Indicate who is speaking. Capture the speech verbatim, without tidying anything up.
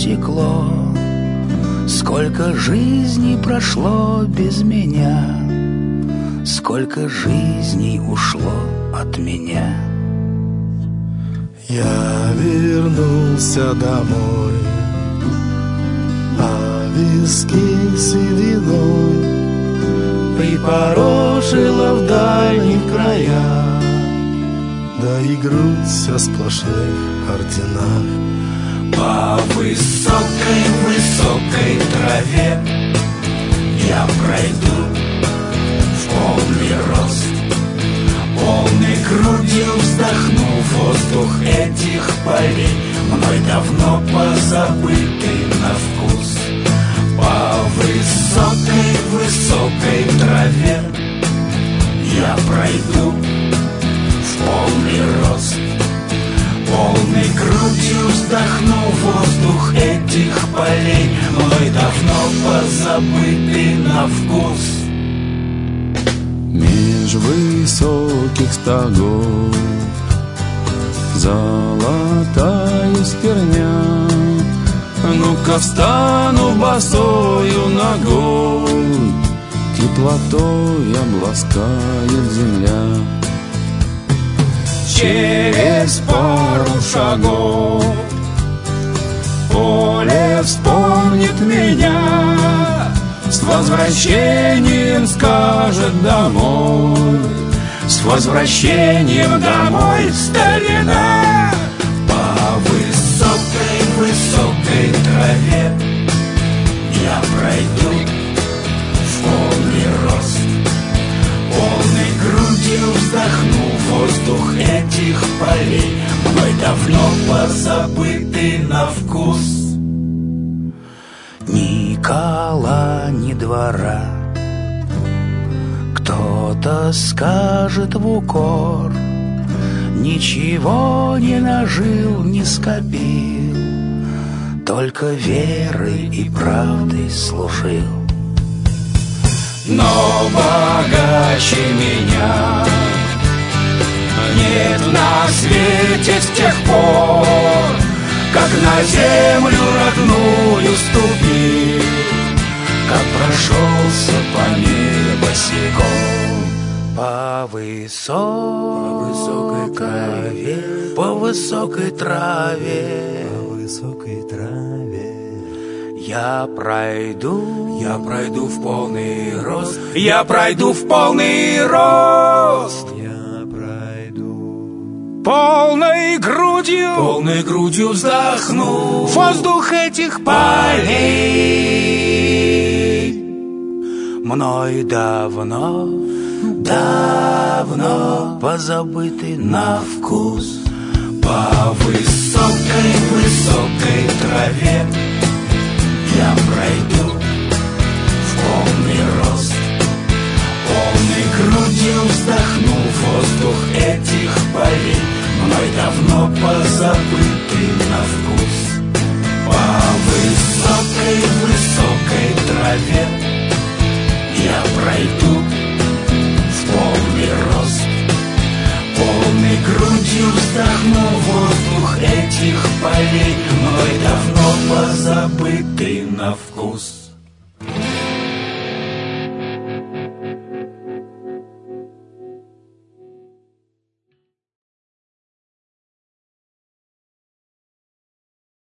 Speaker 1: утекло, сколько жизней прошло без меня, сколько жизней ушло от меня.
Speaker 2: Я вернулся домой, а виски сединой припорошила в дальних краях, да и грудь вся в сплошных орденах.
Speaker 1: По высокой-высокой траве я пройду в полный рост, полной грудью вздохну воздух этих полей, мной давно позабытый на вкус. По высокой-высокой траве я пройду в полный рост, полной грудью вздохну воздух этих полей, мной давно позабытый на вкус.
Speaker 2: Меж высоких стогов золотая стерня, ну-ка встану босою ногой, теплотой обласкает земля. Через пару шагов поле вспомнит меня, с возвращением скажет домой, с возвращением домой, старина.
Speaker 1: По высокой-высокой траве я пройду в полный рост, полной грудью вздохну воздух этих полей, мной давно позабытый на вкус. Ни кола, ни двора, кто-то скажет в укор, ничего не нажил, не скопил, только верой и правдой служил. Но богаче меня нет на свете с тех пор, как на землю родную ступил, как прошелся по миру босиком. По высокой траве, по высокой траве,
Speaker 2: по высокой траве
Speaker 1: я пройду, я пройду в полный рост, я пройду в полный рост.
Speaker 2: Я пройду
Speaker 1: полной грудью,
Speaker 2: полной грудью вздохну
Speaker 1: воздух этих полей, мной давно, давно позабытый на вкус. По высокой-высокой траве я пройду в полный рост, полной грудью вздохну воздух этих полей, мной давно позабытый на вкус. По высокой-высокой траве я пройду в полный рост, полной грудью вздохну воздух этих полей, мной давно позабытый на вкус.